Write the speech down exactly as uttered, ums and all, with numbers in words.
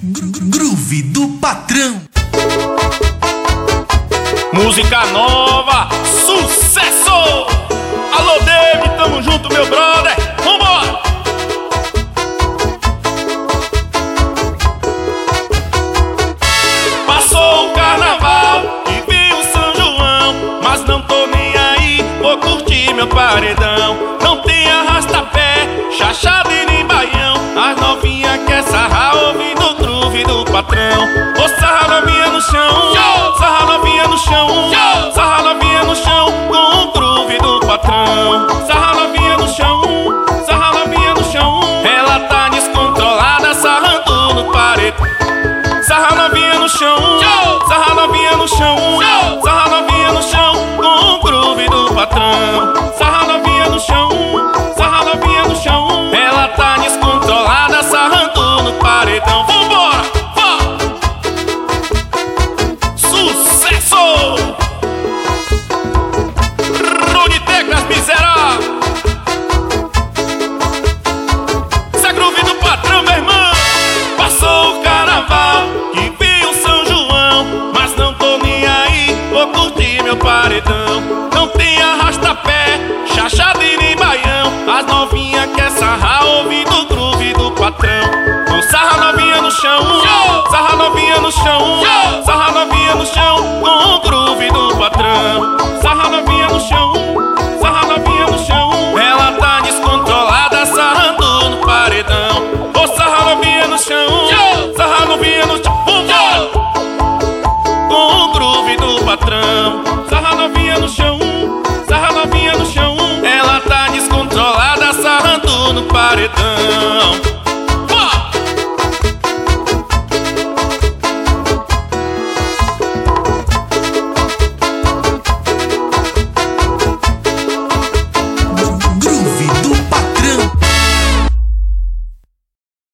Groove do Patrão. Música nova, sucesso! Alô, David, tamo junto, meu brother. Vambora! Passou o carnaval e veio o São João, mas não tô nem aí, vou curtir meu paredão. Não tem arrasta-pé, chachado e nem baião. As novinhas quer sarrar ouvindo o groove do patrão. Ô, sarra novinha no chão, sarra novinha no chão, sarra novinha no chão com o groove do patrão. Sarra novinha no chão, sarra novinha no chão. Ela tá descontrolada, sarrando no paredão. Sarra novinha no chão, sarra novinha no chão.